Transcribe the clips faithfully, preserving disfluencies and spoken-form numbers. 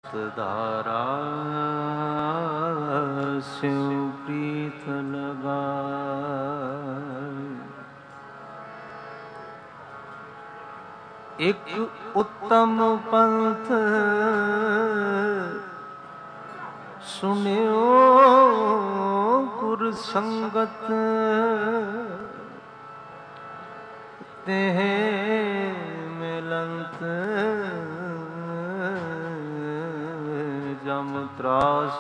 धारा स्यों प्रीत लगाए। एक उत्तम पंथ सुनियो गुर संगत, तेह मिलंत जम त्रास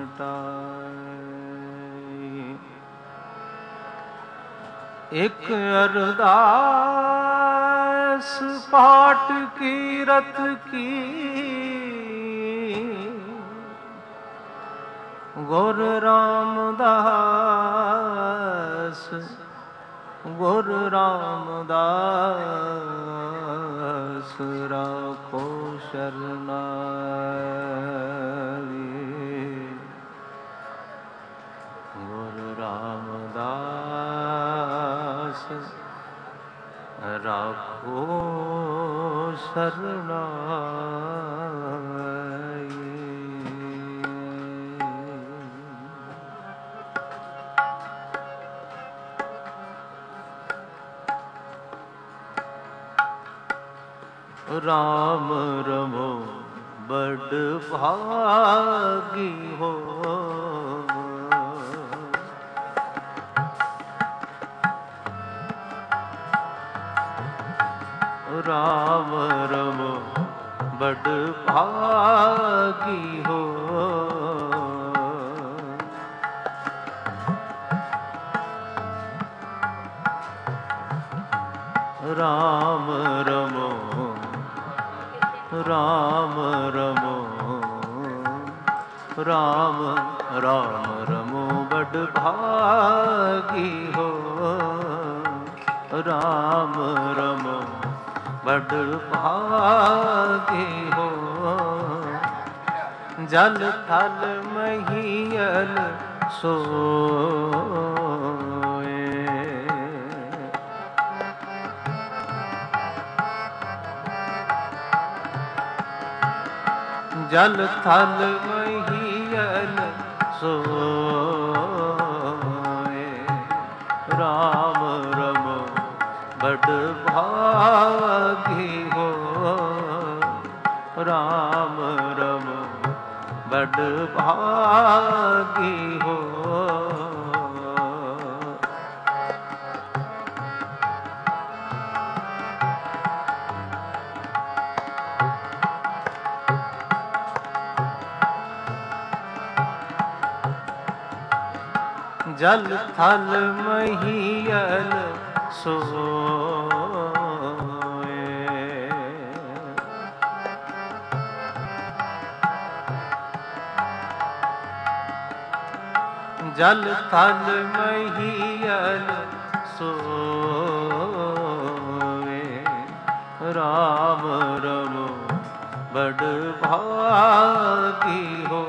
मिटाए। एक अरदास पाठ की रत की, गुर रामदास गुर रामदास राखो शरणाई। गुर रामदास राखो शरणाई। राम रमो बड़ भागी हो, राम रमो बड़ भागी हो। राम रमो राम रमो राम राम रमो बड़ भागी हो। राम रमो बड़ भागी हो। जल थल महियल सोए, जल थल महियल सोए। राम रमो बड़ भागी हो। राम रमो बड़ भागी हो। जल थल महियल सोए, जल थल महियल सोए। राम रमो बड़ भागी हो।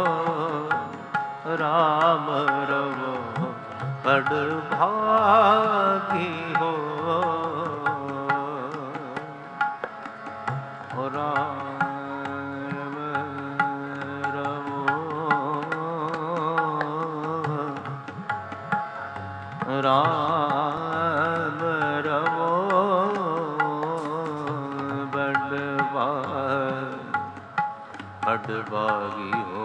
राम रमो बड़ भागी हो। राम रमो राम रमो बड़ बड़ भागी हो।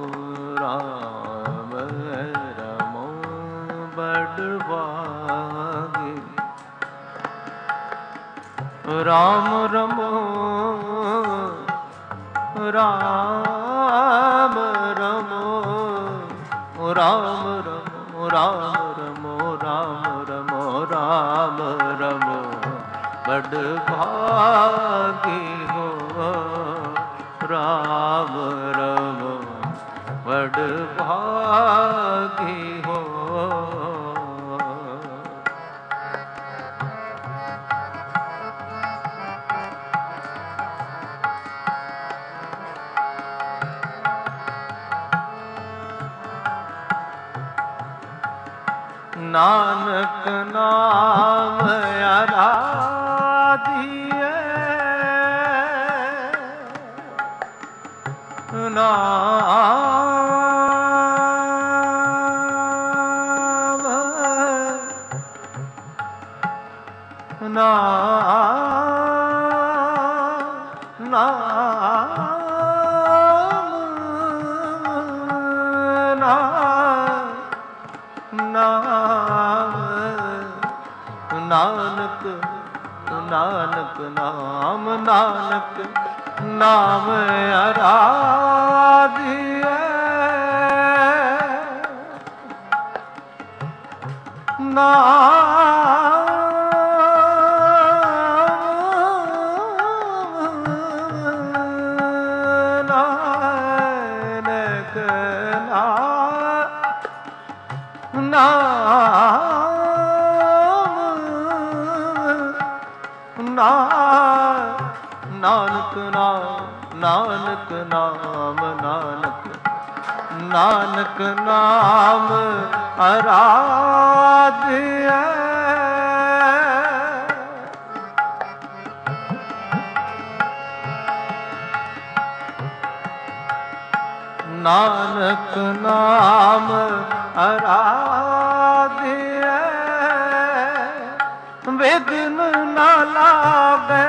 राम रमो बड़ भागी। राम रमो राम रमो राम रमो राम रमो राम रमो राम रमो बड़ भागी हो। राम रमो बड़ भागी हो। नानक नाम आराधिए, ਨਾਮ ਨਾਮ ਨਾਨਕ ਨਾਨਕ ਨਾਮ ਨਾਨਕ ਨਾਮ ਅਰਾਧਿਐ ਨਾਮ ਨਾਨਕ ਨਾਨਕ ਨਾਮ ਨਾਨਕ ਨਾਮ ਨਾਨਕ ਨਾਨਕ ਨਾਮ ਅਰਾਧਿਐ ਨਾਨਕ ਨਾਮ ਅਰਾਧਿਐ ਵਿਘਨ ਨਾ ਲਾਗੈ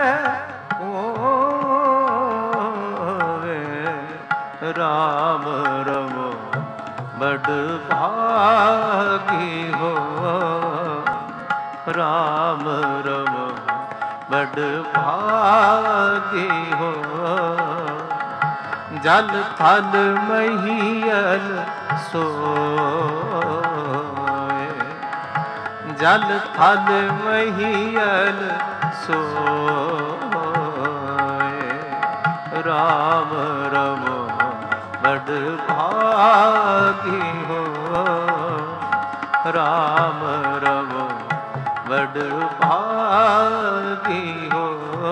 ਹੋਵੇ ਰਾਮ ਰਮੋ ਬੜ ਭਾਗੀ ਹੋ ਰਾਮ ਰਮੋ ਬੜ ਭਾਗੀ ਹੋ ਜਲ ਥਲ ਮਹੀਅਲ ਸੋਏ ਜਲ ਥਲ ਮਹੀਅਲ ਸੋਏ ਰਾਮ ਰਮੋ ਬੜ ਭਾਗੀ ਹੋ ਰਾਮ ਰਮੋ ਬੜ ਭਾਗੀ ਹੋ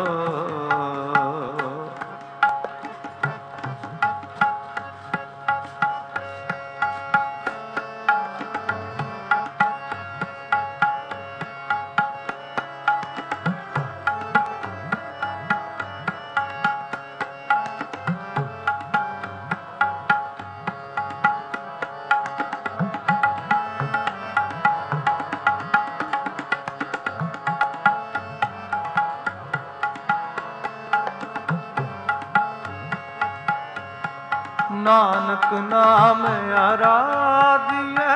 ਨਾਨਕ ਨਾਮ ਅਰਾਧਿਐ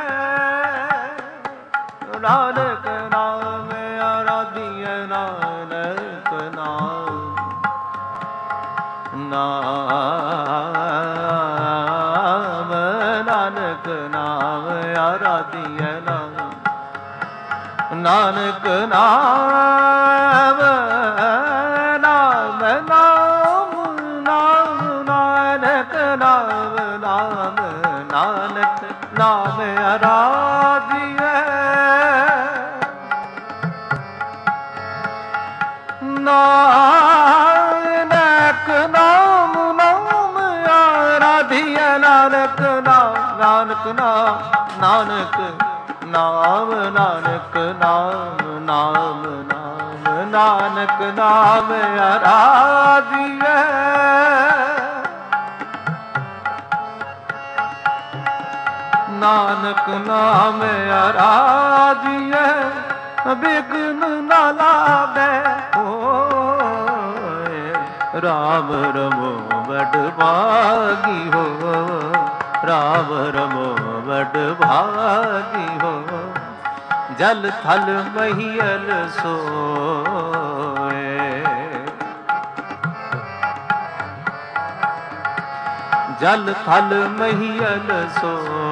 ਨਾਨਕ ਨਾਮ ਅਰਾਧਿਐ ਨਾਨਕ ਨਾਮ ਨਾਮ ਨਾਨਕ ਨਾਮ ਅਰਾਧਿਐ ਨਾਮ ਨਾਨਕ ਨਾਮ ਨਾਮ ਨਾਮ ਨਾਮ ਨਾਨਕ ਨਾਮ ਨਾਮ ਨਾਨਕ ਨਾਮ ਅਰਾਧਿਐ ਨਾਨਕ ਨਾਮ ਨਾਮ ਅਰਾਧਿਐ ਨਾਨਕ ਨਾਮ ਨਾਨਕ ਨਾਮ ਨਾਨਕ ਨਾਮ ਨਾਨਕ ਨਾਮ ਨਾਮ ਨਾਮ ਨਾਨਕ ਨਾਮ ਅਰਾਧਿਐ ਨਾਨਕ ਨਾਮ ਅਰਾਧਿਐ ਬਿਘਨ ਨਾ ਲਾਗੈ ਹੋਏ ਰਾਮ ਰਮੋ ਬੜ ਭਾਗੀ ਹੋ ਰਾਮ ਰਮੋ ਬੜ ਭਾਗੀ ਹੋ ਜਲ ਥਲ ਮਹੀਅਲ ਸੋਏ ਜਲ ਥਲ ਮਹੀਅਲ ਸੋ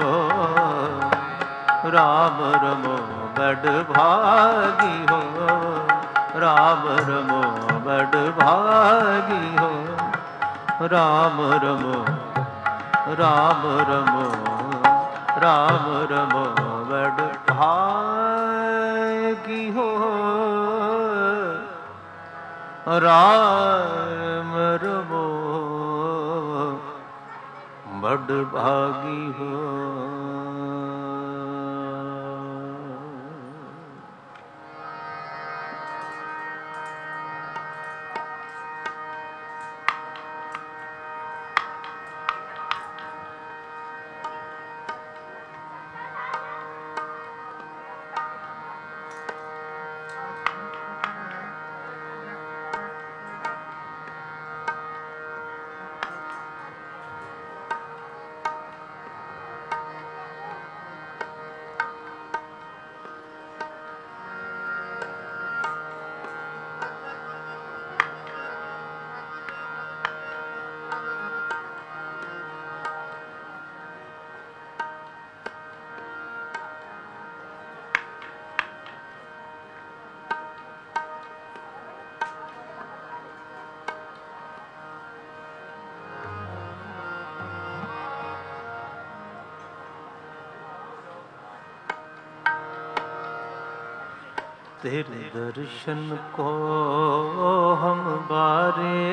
ਰਾਮ ਰਮੋ ਬੜ ਭਾਗੀ ਹੋ ਰਾਮ ਰਮੋ ਬੜ ਭਾਗੀ ਹੋ ਰਾਮ ਰਮੋ ਰਾਮ ਰਮੋ ਰਾਮ ਰਮੋ ਬੜ ਭਾਗੀ ਹੋ ਰਾਮ ਰਮੋ ਬੜ ਭਾਗੀ ਹੋ तेरे दर्शन को हम बारे,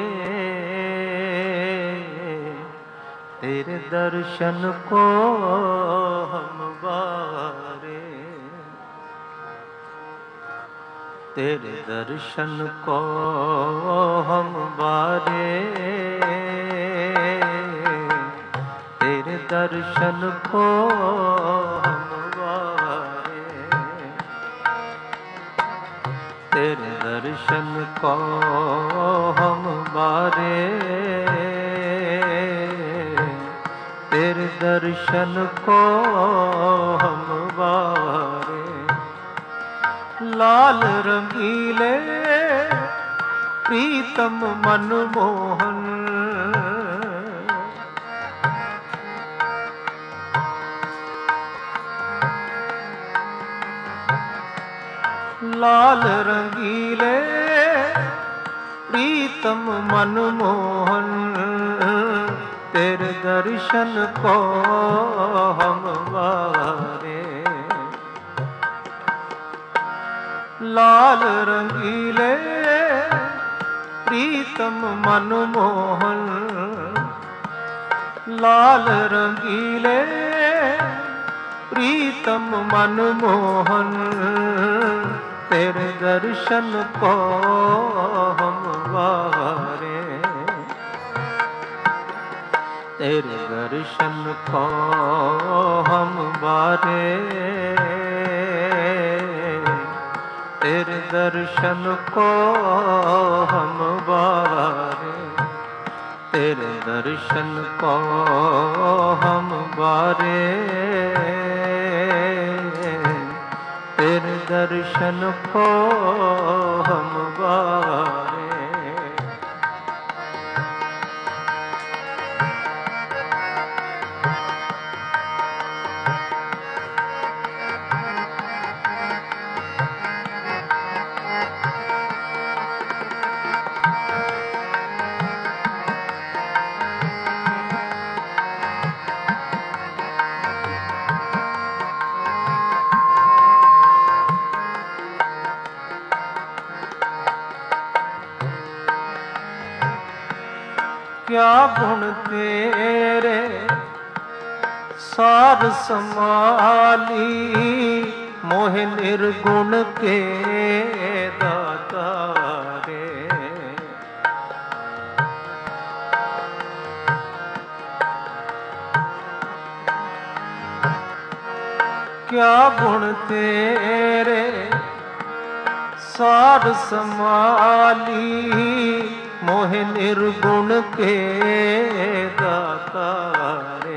तेरे दर्शन को हम बारे, तेरे दर्शन को हम बारे, तेरे दर्शन को हम बारे, तेरे दर्शन को हम बारे, तेरे दर्शन को हम बारे। लाल रंगीले प्रीतम मनमोहन, लाल रंगीले प्रीतम मनमोहन, तेरे दर्शन को हम बारे। लाल रंगीले प्रीतम मनमोहन, लाल रंगीले प्रीतम मनमोहन, तेरे दर्शन को हम बारे, तेरे दर्शन को हम बारे, तेरे दर्शन को हम बारे, तेरे दर्शन को हम बारे, तेरे दर्शन को हम बारे। क्या गुण तेरे सार समाली, मोह निर्गुण के दाता रे। क्या गुण तेरे सार समाली, मोह निर्गुण के दाता रे।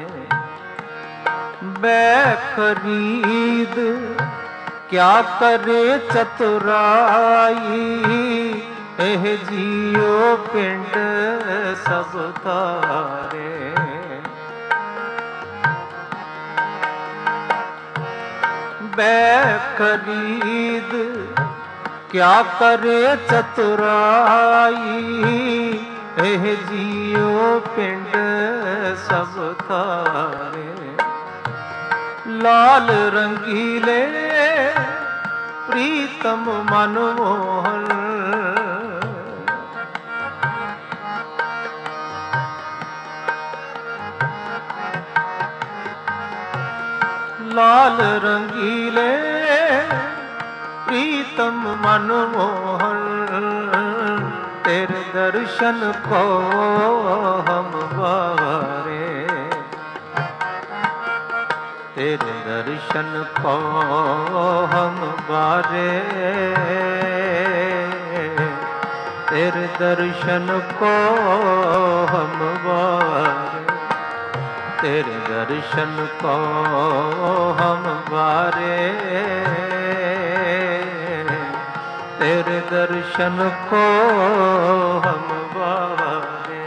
बेखरीद क्या करे चतुराई, एह जियो पिंड सब तारे। बेखरीद क्या करे चतुराई, एह जियो पिंड सब तारे। लाल रंगीले प्रीतम मनमोहन, लाल रंगीले प्रीतम मनमोहन, तेरे दर्शन को हम बारे, तेरे दर्शन को हम बारे, तेरे दर्शन को हम बारे, तेरे दर्शन को हम बारे, तेरे दर्शन को हम बारे।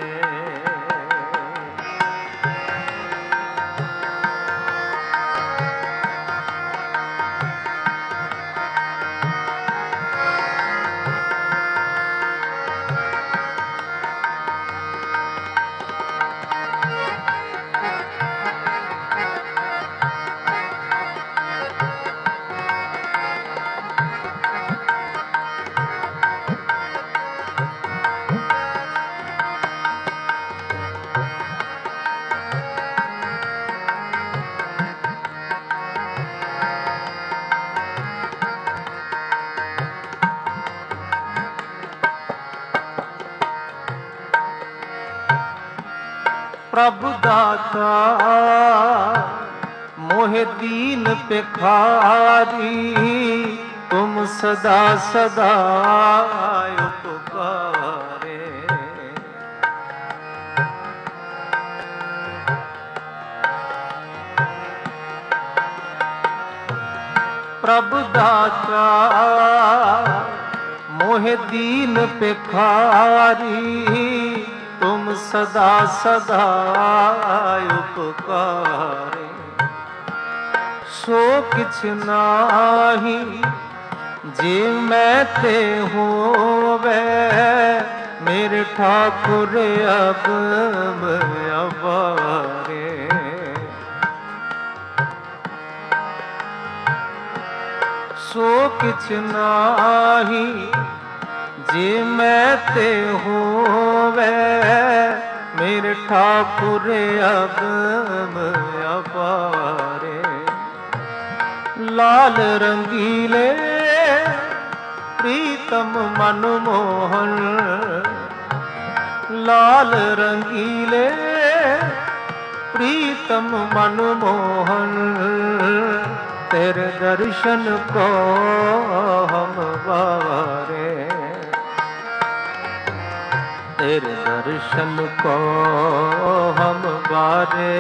प्रभ दाता मोहे दीन भिखारी, तुम सदा सदा उपकारे। प्रभ दाता मोहे दीन भिखारी, तुम सदा सदा उपकारे। सो किछ नाही जे मैं ते होवे, मेरे ठाकुर अब अबारे। सो किछ नाही जे मैं ते होवे, मेरे ठाकुर अब अपारे। लाल रंगीले प्रीतम मनमोहन, लाल रंगीले प्रीतम मनमोहन, तेरे दर्शन को हम बारे। तेरे दर्शन को हम बारे,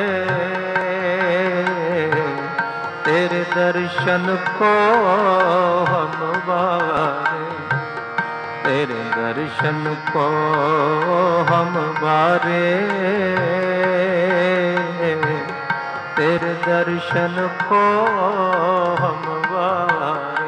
तेरे दर्शन को हम बारे, तेरे दर्शन को हम बारे, तेरे दर्शन को हम बारे।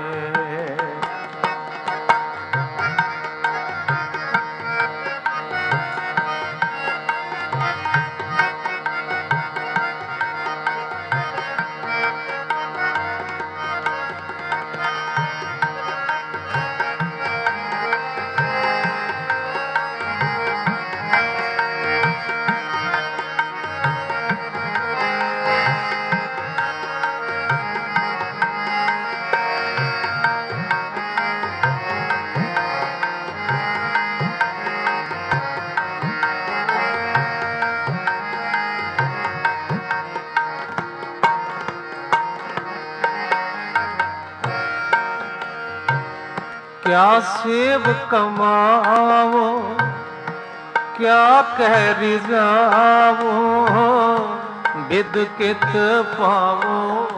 क्या सेव कमावो, क्या कह रिजावो, बिद कित पावो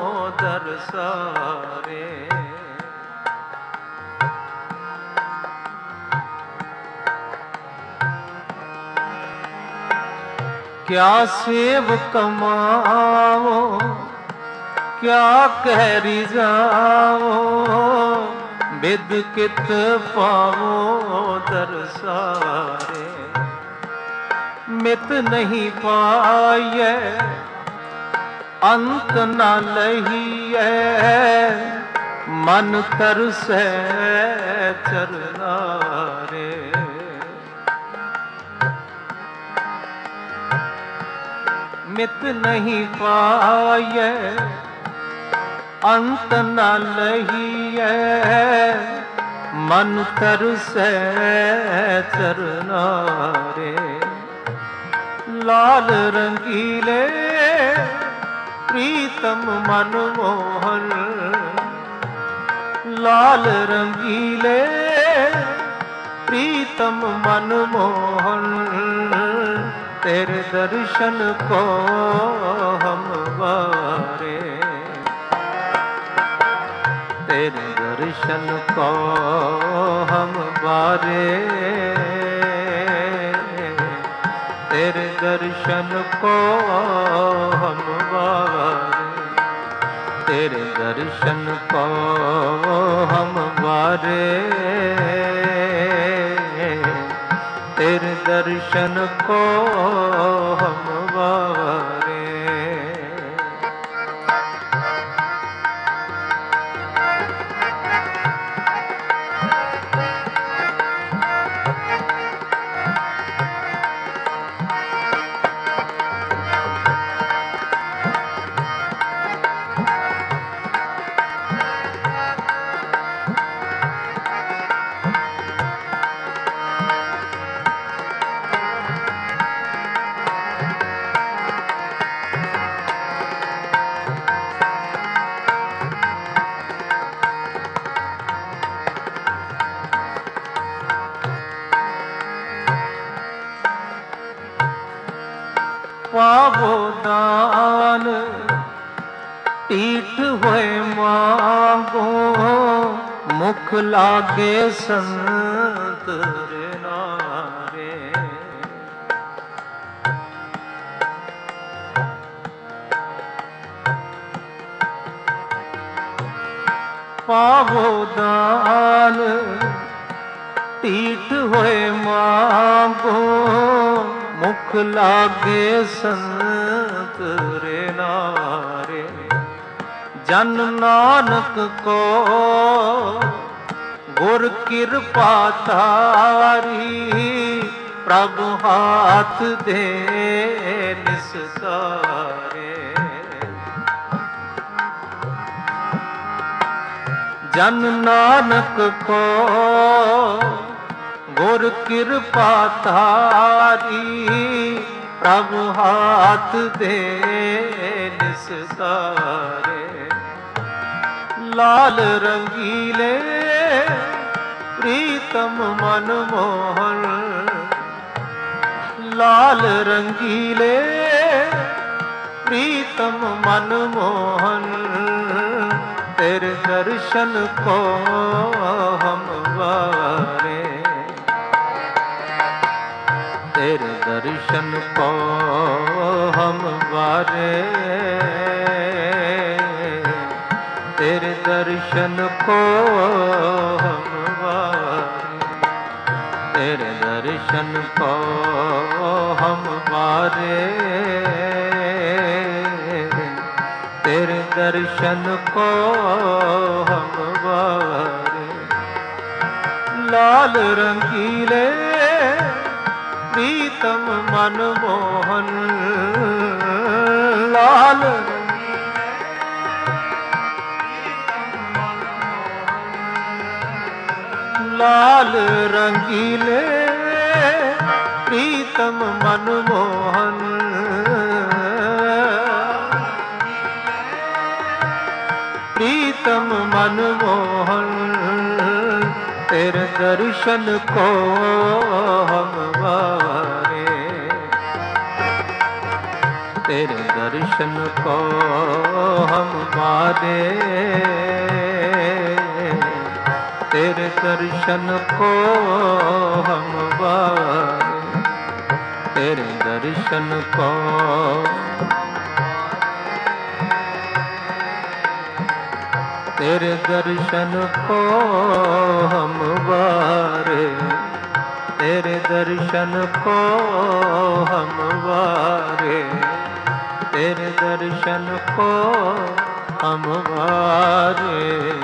दरसारे। क्या सेव कमावो, क्या कह रिजावो, बिद कित पावो दरसारे। मित नहीं पाइए अंत न लहिए, मन तरसै चरनारे। मित नहीं पाइए अंत न लहिए, मन तरसै चरनारे। लाल रंगीले प्रीतम मनमोहन, लाल रंगीले प्रीतम मनमोहन, तेरे दर्शन को हम बारे। तेरे दर्शन को हम बारे, तेरे दर्शन को हम बारे, तेरे दर्शन को हम बारे, तेरे दर्शन को हम बारे। पावो दान टीठ होए मांगो मुख लागे संत रे नारे। पावो दान टीठ होए मांगो मुख लागे संत रे नारे। जन नानक को गुर कृपा तारी प्रभु हाथ दे निस्तारे। जन नानक को गुर कृपा तारी प्रभु हाथ दे निस्तारे। लाल रंगीले प्रीतम मनमोहन लाल रंगीले प्रीतम मनमोहन तेरे दर्शन को हम वारे। तेरे दर्शन को हम वारे। तेरे दर्शन को हम वारे। तेरे दर्शन को हम वारे। तेरे दर्शन को हम वारे। लाल रंगीले प्रीतम मनमोहन लाल लाल रंगीले प्रीतम मनमोहन प्रीतम मनमोहन तेरे दर्शन को हम वारे। तेरे दर्शन को हम वारे। तेरे दर्शन को हम वारे। तेरे दर्शन को तेरे दर्शन को हम वारे। तेरे दर्शन को हम वारे। तेरे दर्शन को हम वारे।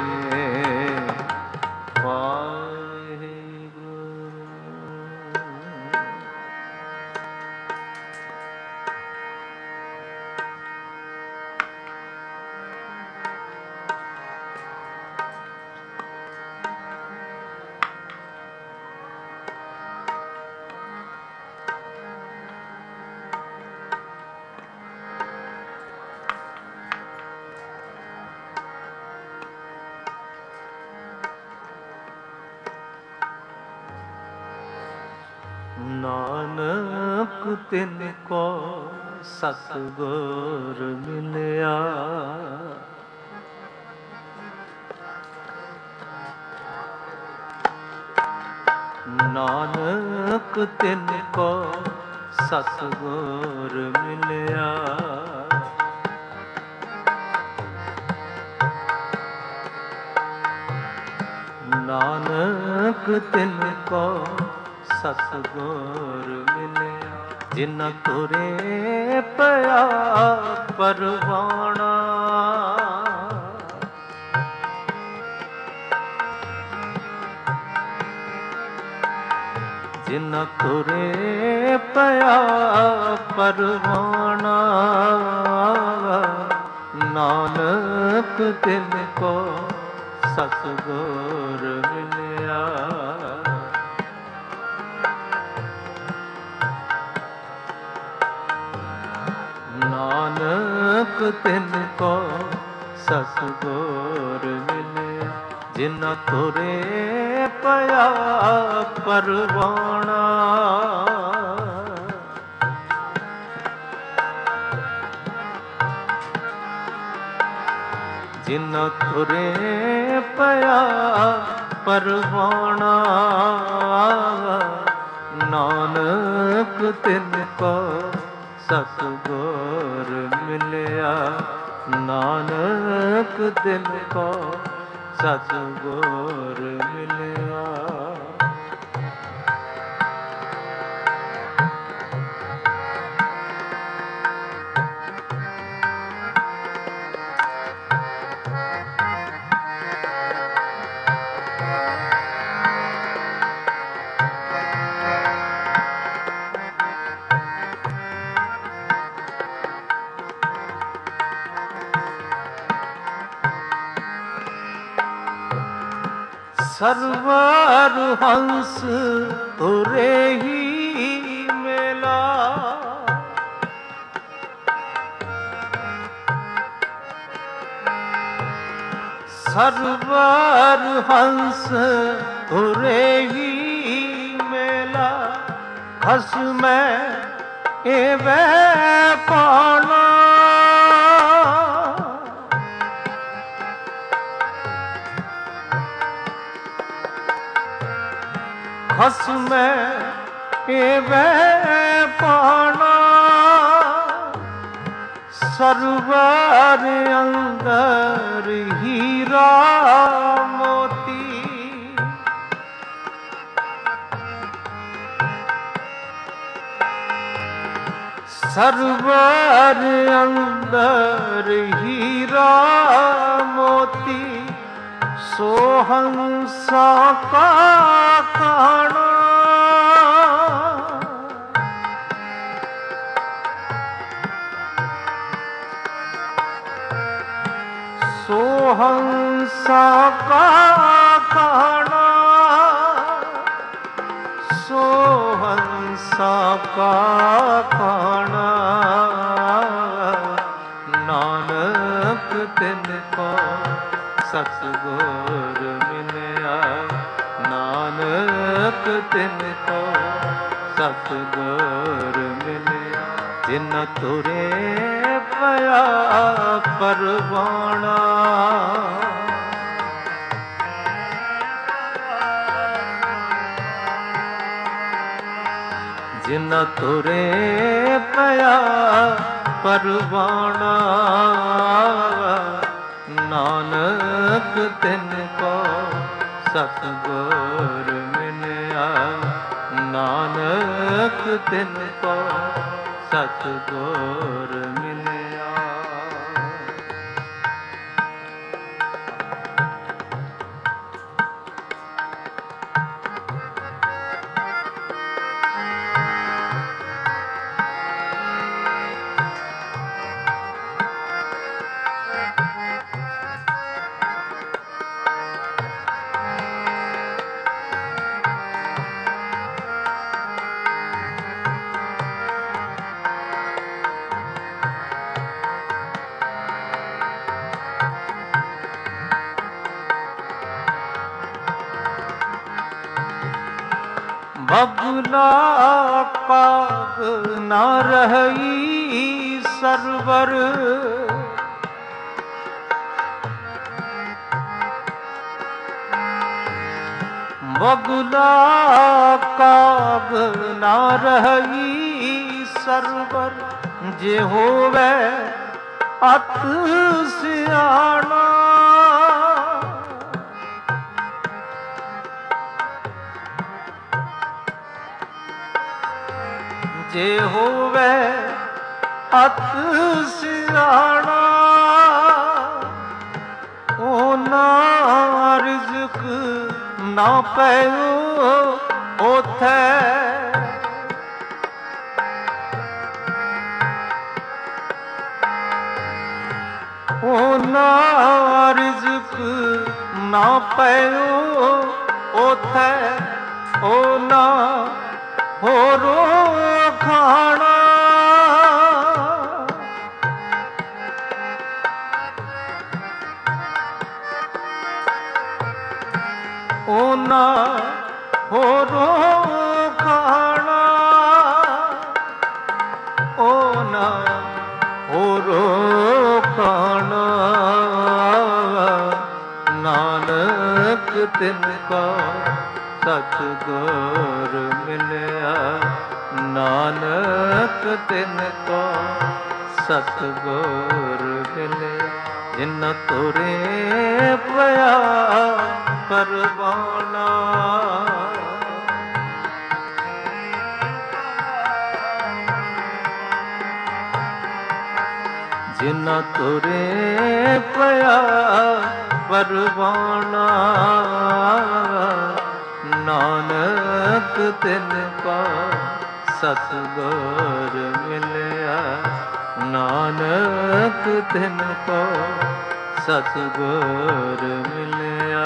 नानक तिनको सतगुर मिलया। नानक तिनको सतगुर मिलया। नानक तिनको सतगुर मिलया। जिन तुरे पया परवाना। जिन तुरे पया परवाना। नानक तिनको सतगुर मिलया। नानक तिनको सतगुर मिलया। जिन तुरे पया परवाना। ਜਿਨ ਤੁਰੇ ਪਿਆ ਪਰਵਾਣਾ, ਨਾਨਕ ਤਿਨ ਕੋ ਸਤਿਗੁਰ ਮਿਲਿਆ, ਨਾਨਕ ਤਿਨ ਕੋ ਸਤਿਗੁਰ ਮਿਲਿਆ। ਸਰਵਰ ਹੰਸ ਤੁਰੇ ਹੀ ਮੇਲਾ, ਸਰਵਰ ਹੰਸ ਤੁਰੇ ਹੀ ਮੇਲਾ, ਖਸਮੈ ਏਵੈ ਪਾਣਾ, ਖਸਮੈ ਏਵੈ ਪਾਣਾ, ਸਰਵਰ ਅੰਦਰ ਹੀਰਾ ਮੋਤੀ, ਸਰਵਰ ਅੰਦਰ ਹੀਰਾ ਮੋਤੀ, ਸੋ ਹੰਸਾ ਕਾ ਖਾਣਾ, ਸੋ ਹੰਸਾ ਕਾ ਖਾਣਾ, ਸੋ ਹੰਸਾ ਕਾ ਖਾਣਾ, ਨਾਨਕ ਤਿਨ ਕੋ ਸਤਿਗੁਰ ਮਿਲਿਆ, ਨਾਨਕ ਤਿਨ ਕੋ ਸਤਿਗੁਰ ਮਿਲਿਆ, ਜਿਨ ਤੁਰੇ ਪਿਆ ਪਰਵਾਣਾ, ਜਿਨ ਤੁਰੇ ਪਿਆ ਪਰਵਾਣਾ, ਨਾਨਕ ਤਿਨ ਕੋ ਸਤਿਗੁਰ ਮਿਲਿਆ, ਨਾਨਕ ਤਿਨ ਕੋ ਸਤਿਗੁਰ ਮਿਲਿਆ। ਬਗੁਲਾ ਕਾਗ ਨਾ ਰਹੀ ਸਰਵਰ, ਬਗੁਲਾ ਕਾਗ ਨਾ ਰਹੀ ਸਰਵਰ, ਜੇ ਹੋਵੇ ਅਤ ਸਿਆਣਾ, ਜੇ ਹੋਵੇ ਅਤ ਸਿਆਣਾ, ਉਹਨਾਂ ਰਿਜ਼ਕ ਨਾ ਪਇਓ ਉਥੈ, ਉਹਨਾਂ ਰਿਜ਼ਕ ਨਾ ਪਇਓ ਉਥੈ, ਉਹਨਾਂ ਹੋਰੋ ਖਾਣਾ, ਉਹਨਾਂ ਹੋਰੋ ਖਾਣਾ, ਉਹਨਾਂ ਹੋਰੋ ਖਾਣਾ, ਤਿਨ ਕੋ ਸਤਿਗੁਰ ਮਿਲਿਆ, ਨਾਨਕ ਤਿਨ ਕੋ ਸਤਿਗੁਰ ਮਿਲਿਆ। ਜਿਨ ਤੁਰੇ ਪਿਆ ਪਰਵਾਨਾ, ਜਿਨ ਤੁਰੇ ਪਿਆ ਪਰਵਾਨਾ, ਨਾਨਕ ਤਿਨ ਕੋ ਸਤਿਗੁਰ ਮਿਲਿਆ, ਨਾਨਕ ਤਿਨ ਕੋ ਸਤਿਗੁਰ ਮਿਲਿਆ।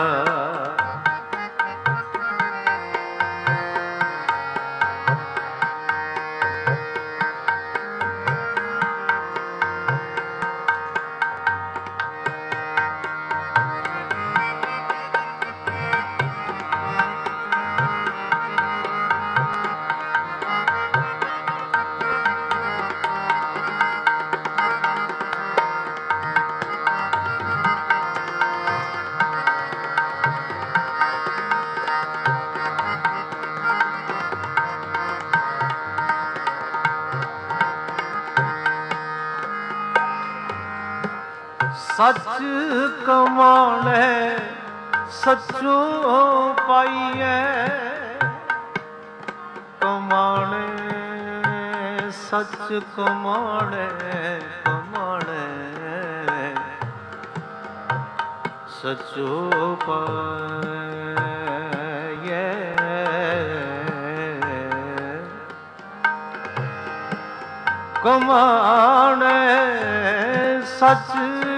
ਸੱਚ ਕਮਾਣੈ ਸੱਚੋ ਪਾਈਐ, ਕਮਾਣੈ ਸੱਚ ਕਮਾਣੈ ਕਮਾਣੈ ਸੱਚੋ ਪਾਈਐ, ਕਮਾਣੈ ਸੱਚ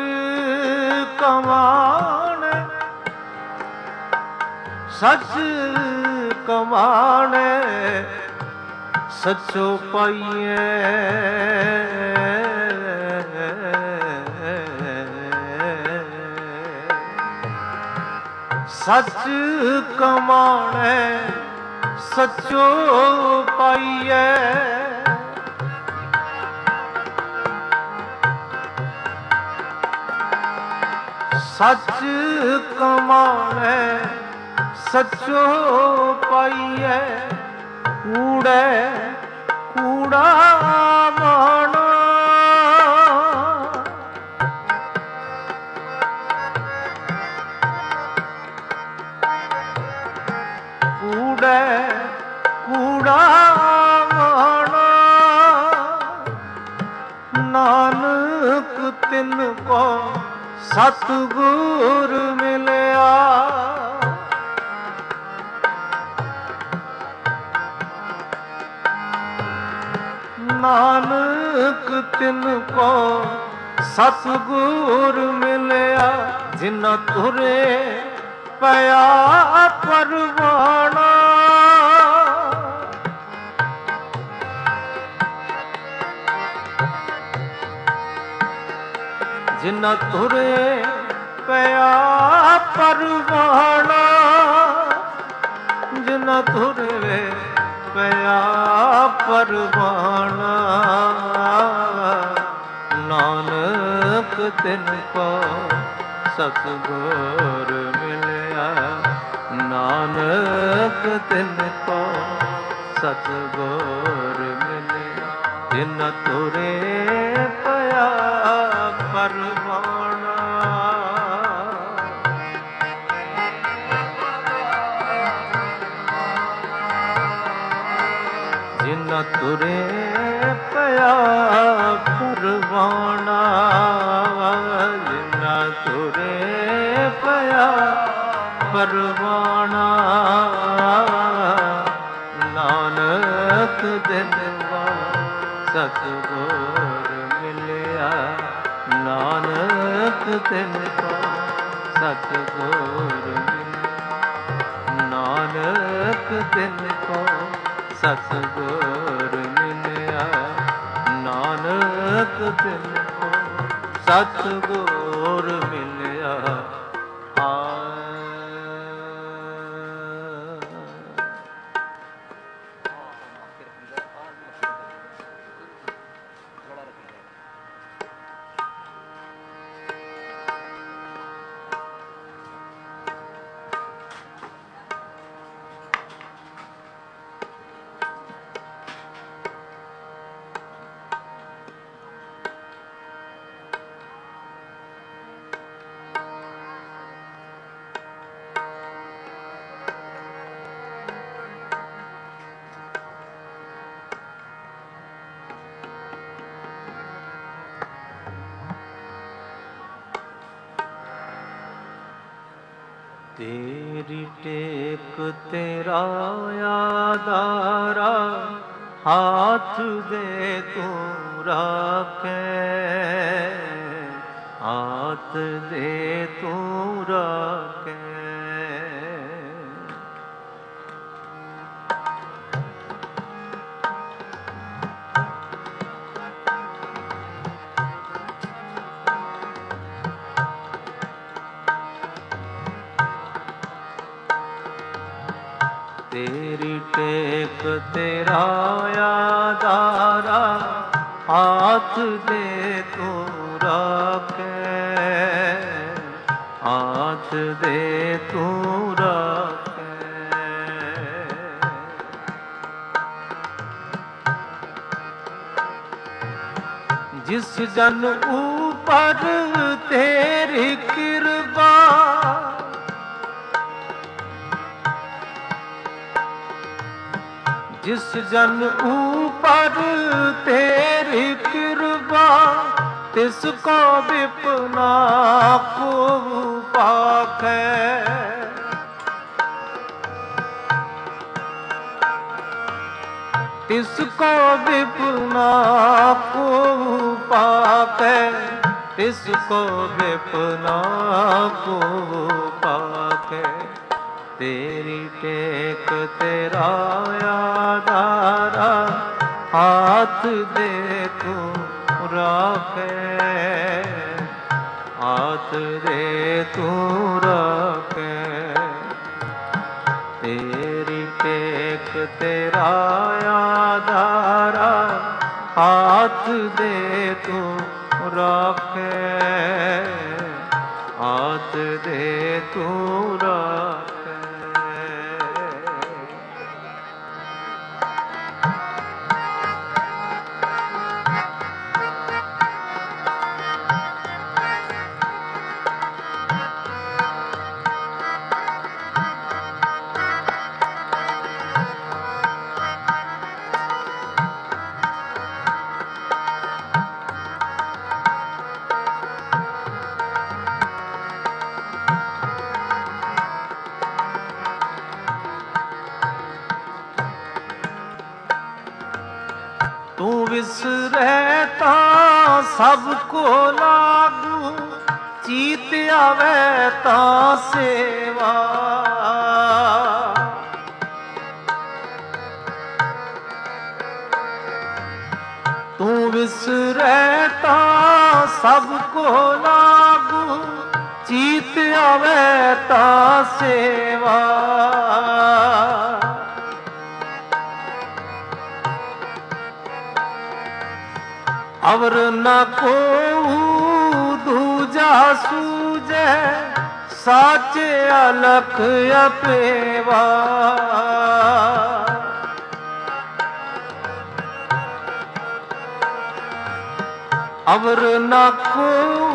ਕਮਾਣੈ ਸੱਚ ਕਮਾਣੈ ਸੱਚੋ ਪਾਈਐ, ਸੱਚ ਕਮਾਣੈ ਸੱਚੋ ਪਾਈਐ, ਸੱਚ ਕਮਾਣੈ ਸੱਚੋ ਪਾਈਐ, ਕੂੜੈ ਕੂੜਾ ਮਾਣਾ, ਕੂੜੈ ਕੂੜਾ ਮਾਣਾ, ਨਾਨਕ ਤਿਨ ਕੋ ਸਤਿਗੁਰ ਮਿਲਿਆ, ਨਾਨਕ ਤਿਨ ਕੋ ਸਤਿਗੁਰ ਮਿਲਿਆ। ਜਿਨ ਤੁਰੇ ਪਿਆ ਪਰਵਾਨਾ, ਜਿਨ ਤੁਰੇ ਪਿਆ ਪਰਵਾਨਾ, ਜਿਨ ਤੁਰੇ ਪਿਆ ਪਰਵਾਨਾ, ਨਾਨਕ ਤਿਨ ਕੋ ਸਤਿਗੁਰ ਮਿਲਿਆ, ਨਾਨਕ ਤਿਨ ਕੋ ਸਤਿਗੁਰ ਮਿਲਿਆ। ਜਿਨ ਤੁਰੇ ਪਿਆ ਪਰਵਾਨਾ, ਜਿਨ ਤੁਰੇ ਪਿਆ ਪਰਵਾਨਾ, ਜਿਨ ਤੁਰੇ ਪਿਆ ਪਰਵਾਨਾ, ਨਾਨਕ ਦਿਨ ਵਾ ਸਤਿਗੁਰ ਮਿਲਿਆ, ਨਾਨਕ ਤਿਨ ਕੋ ਸਤਿਗੁਰ ਮਿਲਿਆ, ਨਾਨਕ ਤਿਨ ਕੋ ਸਤਿਗੁਰ ਮਿਲਿਆ, ਨਾਨਕ ਤਿਨ ਕੋ ਸਤਿਗੁਰ ਮਿਲਿਆ। तेरी टेक तेरा आधारा, हाथ दे तू राखे, हाथ दे तू राखे। तेरी टेक तेरा आधारा, हाथ दे तू राखे, हाथ दे तू राखे। जिस जन ऊपर तेरी कृपा, जिस जन ऊपर तेरी कृपा, तिसको विपना को पाखे। तिसको विपना को पाखे, तिसको विपना को पाखे। तेरी टेक तेरा आधारा, हाथ दे तू राखे, हाथ दे तू राखे। तेरी टेक तेरा आधारा, हाथ दे तू राखे, हाथ दे तू राखे। तू विसरता सबको लागू, चीत आवे ता सेवा। तू विसरता सबको लागू, चीत आवे ता सेवा। अवर न को दूजा सूझे, साचे अलख अपेवा। अवर न को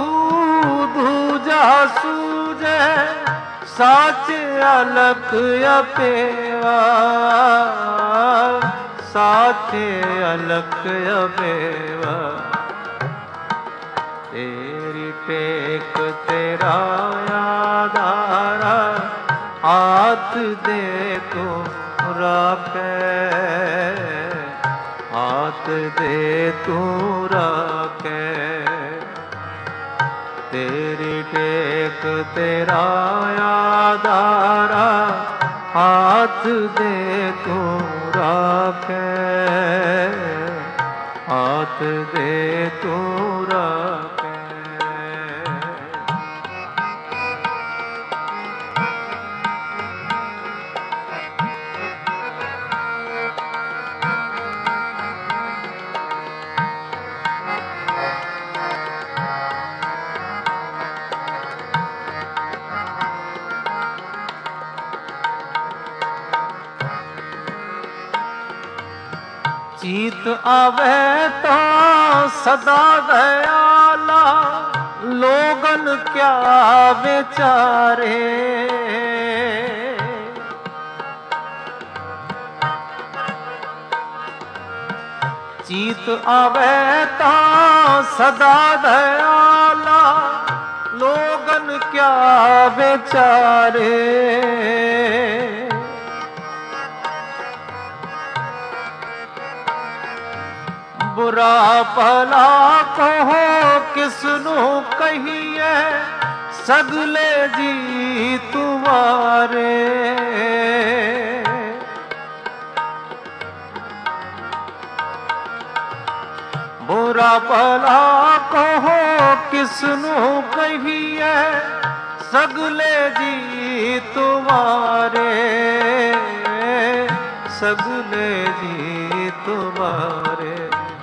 दूजा सूझे, साचे अलख अपेवा। साचे अलख अपेवा। तेरी टेक तेरा आधारा, हाथ दे तू राखे, हाथ दे तू राखे। तेरी टेक तेरा आधारा, हाथ दे तू राखे, हाथ दे तू राखे। चीत आवे तो सदा दयाला, लोगन क्या बेचारे। चीत आवे तो सदा दयाला, ਲੋਗਨ ਕਿਆ ਵਿਚਾਰੇ। ਬੁਰਾ ਭਲਾ ਕਹੋ ਕਿਸ ਨੂੰ ਕਹੀਏ, ਸਗਲੇ ਜੀ ਤੁਮਾਰੇ। ਬੁਰਾ ਭਲਾ ਕਹੋ ਕਿਸ ਨੂੰ ਕਹੀਏ, ਸਗਲੇ ਜੀ ਤੁਮਾਰੇ। ਸਗਲੇ ਜੀ ਤੁਮਾਰੇ।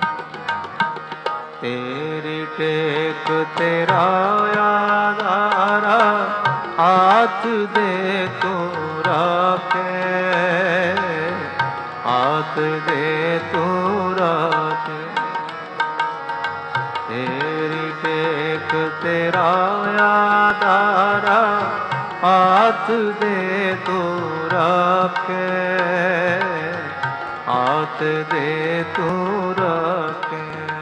ਤੇਰੀ ਟੇਕ ਤੇਰਾ ਆਧਾਰਾ, ਹਾਥ ਦੇ ਤੂੰ ਰਾਖੇ। ਹਾਥ ਦੇ ਤੂੰ ਰਾਖੇ। ਤੇਰੀ ਟੇਕ ਤੇਰਾ ਆਧਾਰਾ, ਹਾਥ ਦੇ ਤੂੰ ਰਾਖੇ। ਹਾਥ ਦੇ ਤੂੰ ਰਾਖੇ।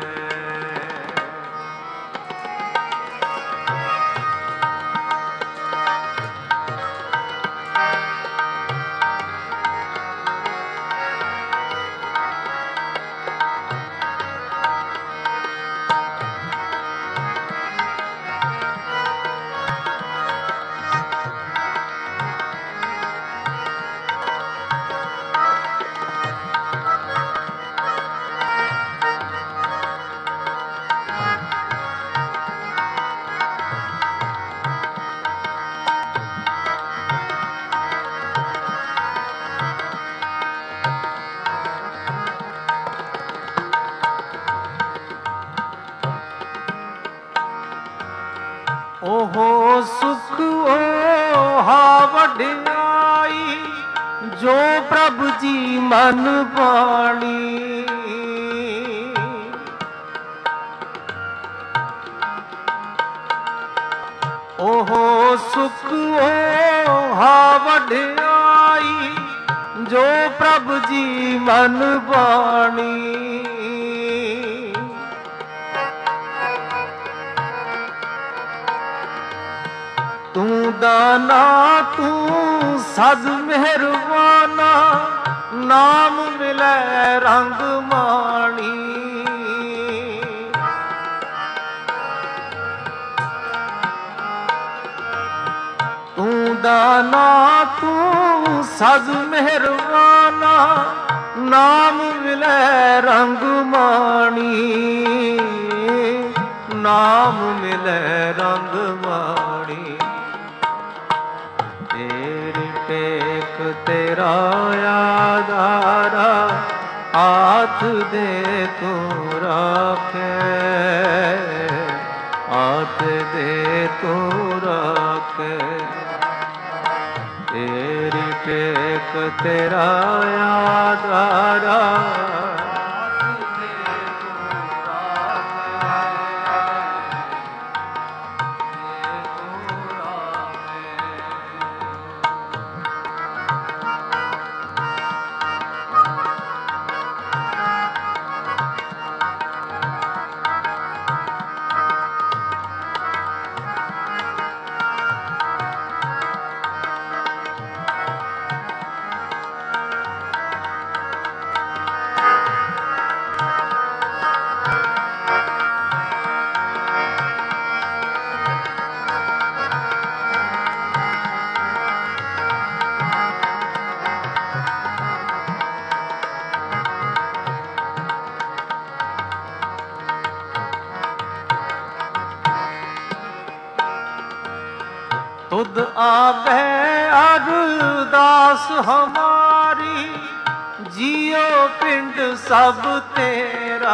ਓਹੋ ਸੁਖ ਓਹਾ ਵਡਿਆਈ, ਜੋ ਪ੍ਰਭ ਜੀ ਮਨ ਬਾਣੀ। ਓਹੋ ਸੁਖ ਓਹਾ ਵਡਿਆਈ, ਜੋ ਪ੍ਰਭ ਜੀ ਮਨ ਬਾਣੀ। ਤੂੰ ਦਾਨਾ ਤੂੰ ਸਦ ਮਿਹਰਬਾਨਾ, ਨਾਮ ਮਿਲੈ ਰੰਗ ਮਾਣੀ। ਤੂੰ ਦਾਨਾ ਤੂੰ ਸਦ ਮਿਹਰਬਾਨਾ, ਨਾਮ ਮਿਲੈ ਰੰਗ ਮਾਣੀ। ਨਾਮ ਮਿਲੈ ਰੰਗ ਮਾਣੀ। ਤੇਰੀ ਟੇਕ ਤੇਰਾ ਆਧਾਰਾ, ਹਾਥ ਦੇ ਤੂੰ ਰਾਖੇ। ਹਾਥ ਦੇ ਤੂੰ ਰਾਖੇ। ਤੇਰੀ ਟੇਕ ਤੇਰਾ ਆਧਾਰਾ, ਤੁਧ ਆਵੇ ਅਰਦਾਸ ਹਮਾਰੀ, ਜੀਓ ਪਿੰਡ ਸਭ ਤੇਰਾ।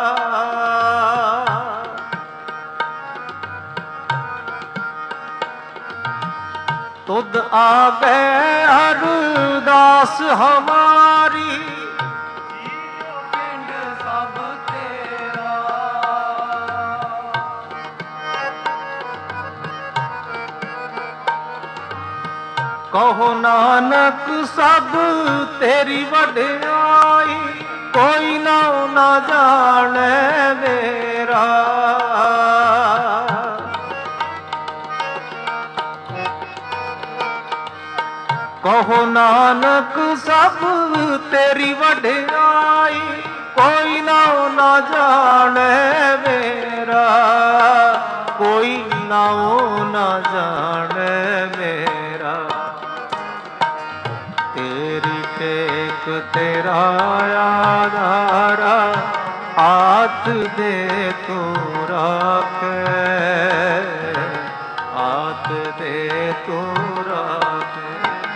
ਤੁਧ ਆਵੇ ਅਰਦਾਸ ਹਮਾਰੀ, ਜੀਓ ਪਿੰਡ ਸਭ ਤੇਰਾ। ਕਹੋ ਨਾਨਕ ਸਭ ਤੇਰੀ ਵਡਿਆਈ, ਕੋਈ ਨਾ ਨਾ ਜਾਣੈ ਮੇਰਾ। ਕਹੋ ਨਾਨਕ ਸਭ ਤੇਰੀ ਵਡਿਆਈ, ਕੋਈ ਨਾਉ ਨਾ ਜਾਣੈ ਮੇਰਾ, ਕੋਈ ਨਾਉ ਨਾ ਜਾਣੈ ਮੇਰਾ। ਤੇਰੀ ਟੇਕ ਤੇਰਾ ਆਧਾਰਾ, ਹਾਥ ਦੇ ਤੂੰ ਰਾਖੈ, ਹਾਥ ਦੇ ਤੂੰ ਰਾਖੈ।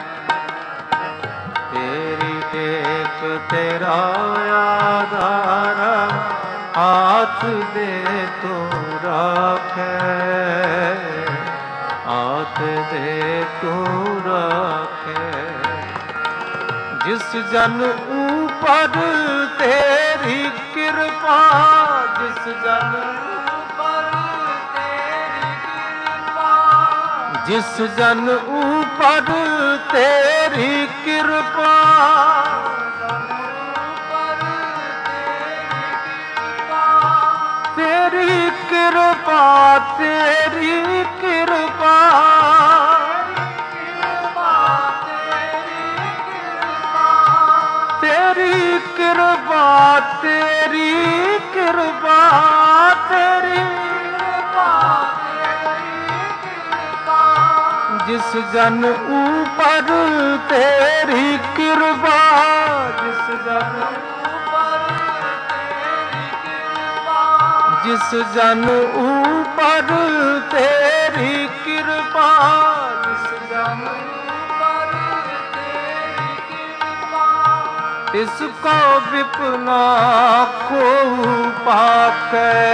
ਤੇਰੀ ਟੇਕ ਤੇਰਾ ਆਧਾਰਾ, ਹਾਥ ਦੇ ਤੂੰ ਰਾਖੈ, ਹਾਥ ਦੇ ਤੂੰ ਰਾਖੈ। ਜਿਸ ਜਨ ਉਪਰ ਤੇਰੀ ਕਿਰਪਾ, ਜਿਸ ਜਨ ਉਪਰ ਤੇਰੀ ਕਿਰਪਾ, ਜਿਸ ਜਨ ਉਪਰ ਤੇਰੀ ਕਿਰਪਾ, ਤੇਰੀ ਕਿਰਪਾ, ਤੇਰੀ ਕਿਰਪਾ, ਤੇਰੀ ਕਿਰਪਾ, ਤੇਰੀ ਕਿਰਪਾ, ਤੇਰੀ ਕਿਰਪਾ, ਜਿਸ ਜਨ ਉਪਰ ਤੇਰੀ ਕਿਰਪਾ, ਜਿਸ ਜਨ ਉਪਰ ਤੇਰੀ ਕਿਰਪਾ, ਜਿਸ ਜਨ ਉਪਰ ਤੇਰੀ ਕਿਰਪਾ, ਜਿਸ ਜਨ ਤਿਸ ਕੋ ਵਿਪਨਾ ਕੋ ਪਾਕੈ,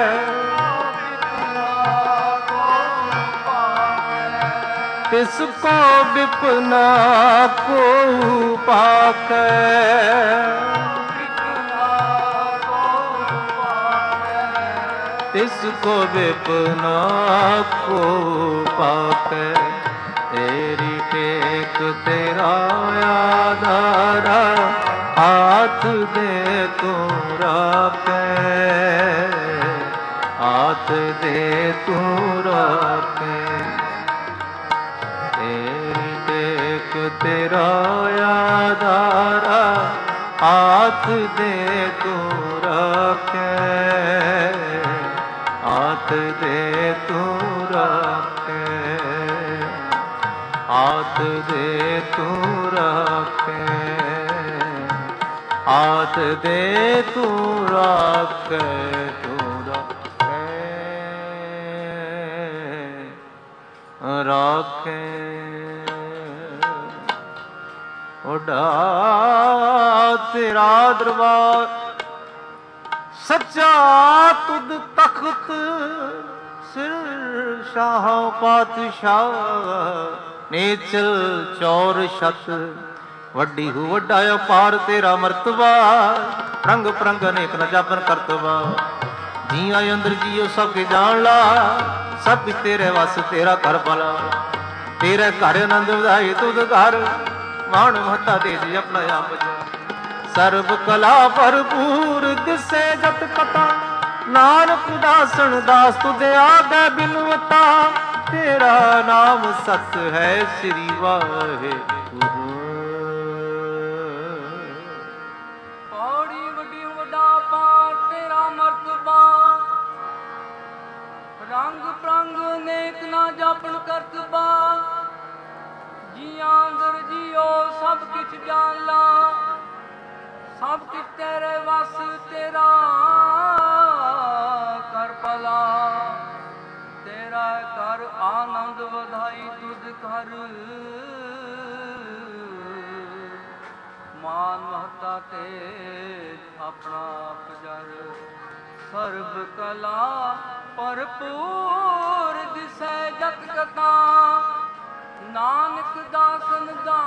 ਤਿਸ ਕੋ ਵਿਪਨਾ ਕੋ ਪਾਕੈ, ਤਿਸ ਕੋ ਵਿਪਨਾ ਕੋ ਪਾਕੈ। ਤੇਰੀ ਟੇਕ ਤੇਰਾ ਆਧਾਰਾ, ਹਾਥ ਦੇ ਤੂੰ ਰਾਖੈ, ਹਾਥ ਦੇ ਤੂੰ ਰਾਖੈ। ਤੇਰੀ ਟੇਕ ਤੇਰਾ ਆਧਾਰਾ, ਹਾਥ ਦੇ ਤੂੰ ਰਾਖੈ, ਹਾਥ ਦੇ ਤੂੰ ਰਾਖੈ, ਹਾਥ ਦੇ ਤੂੰ ਰਾਖੈ, ਹਾਥ ਦੇ ਤੂੰ ਰਾਖੈ, ਤੂੰ ਰਾਖੈ, ਰਾਖੈ। ਓਡਾ ਤੇਰਾ ਦਰਬਾਰ ਸੱਚਾ ਤੁਧ ਤਖਤ, ਸਿਰ ਸ਼ਾਹ ਪਾਤਸ਼ਾਹ, ਨੇਚਲ ਚੌਰ ਛਤ। ਵੱਡੀ ਹੋ ਵੱਡਾ ਅਪਾਰ ਤੇਰਾ ਮਰਤਬਾ, ਰੰਗ ਪ੍ਰੰਗ ਅਨੇਕ ਨ ਜਾਪਨ ਕਰਤਬਾ। ਜੀਆਂ ਅੰਦਰ ਜੀਓ ਸਭ ਕੇ ਜਾਣ ਲਾ, ਸਭ ਤੇਰੇ ਵਸ ਤੇਰਾ ਘਰ ਭਲਾ। ਤੇਰੇ ਘਰ ਆਨੰਦ ਵਧਾਈ ਤੁਧ ਘਰ, ਮਾਣ ਮਹਤਾ ਦੇ ਜੀ ਆਪਣਾ ਆਪ ਜਾ। ਸਰਬ ਕਲਾ ਭਰਪੂਰ ਦਿਸੇ ਜਤ ਕਤਾ, ਨਾਨਕ ਦਾਸਨ ਦਾਸ ਤੁਧ ਆਗੇ ਬਿਨਵਤਾ। ਤੇਰਾ ਨਾਮ ਸਤ ਹੈ ਸ੍ਰੀ ਵਾਹਿਗੁਰੂ। ਪੌੜੀ ਵੱਡੀ ਵੱਡਾ ਪਾਰ ਤੇਰਾ ਮਰਤਬਾ, ਰੰਗ ਪ੍ਰੰਗ ਅਨੇਕ ਨਾ ਜਾਪਣ ਕਰਤਬਾ। ਜੀਆਂ ਅੰਦਰ ਜੀਓ ਸਭ ਕਿਛ ਜਾਣ ਲਾ, ਸਭ ਕਿਛ ਤੇਰੇ ਵਸ ਤੇਰਾ ਕਰ ਭਲਾ। ਤੇਰਾ ਕਰ ਆਨੰਦ ਵਧਾਈ ਤੁਧ ਕਰ, ਮਾਨ ਮਹਤਾ ਤੇ ਆਪਣਾ ਪਜਰ। ਸਰਬ ਕਲਾ ਭਰਪੂਰ ਦਿਸੈ ਜਤ ਕਥਾ, ਨਾਨਕ ਦਾਸਨ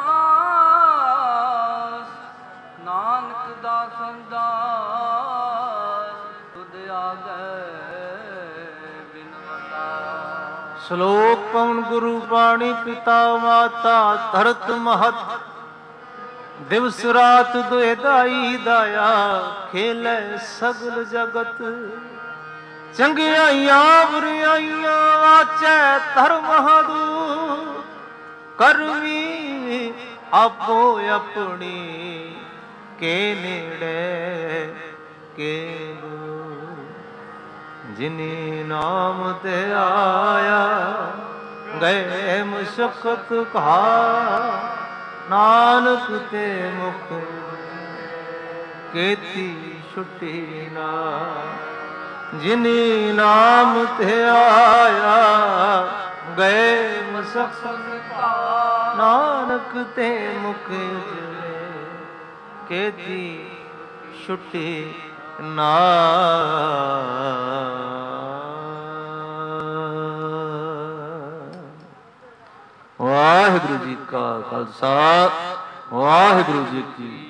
ਦਾਸ, ਨਾਨਕ ਦਾਸਨ ਦਾਸ ਤੁਧ ਆਗੈ ਬਿਨਵਤਾ। ਸ਼ਲੋਕ ਪਵਨ ਗੁਰੂ ਬਾਣੀ ਪਿਤਾ ਮਾਤਾ ਧਰਤ ਮਹਤ। ਦਿਵਸ ਰਾਤ ਦੁਇ ਦਾਈ ਦਾਇਆ, ਖੇਲੇ ਸਗਲ ਜਗਤ। ਚੰਗਿਆਈਆਂ ਬੁਰਾਈਆਂ ਵਾਚੈ ਧਰਮ ਹਦੂਰ, ਕਰਮੀ ਆਪੋ ਆਪਣੀ ਕੇ ਨੇੜੇ ਕੇ ਦੂਰ। ਜਿਨੀ ਨਾਮ ਤੇ ਆਇਆ ਗਏ ਮੁਸ਼ਕਤ ਕਾ, ਨਾਨਕ ਤੇ ਮੁਖ ਕੀਤੀ ਛੁੱਟੀ ਨਾ। ਜਿਨੀ ਨਾਮ ਤੇ ਆਇਆ ਗਏ ਮੁਸ਼ਕਤ ਕਾ, ਨਾਨਕ ਤੇ ਮੁਖ ਉਜਲੇ ਕੀਤੀ ਛੁੱਟੀ ਨਾ। ਵਾਹਿਗੁਰੂ ਜੀ ਕਾ ਖਾਲਸਾ, ਵਾਹਿਗੁਰੂ ਜੀ ਕੀ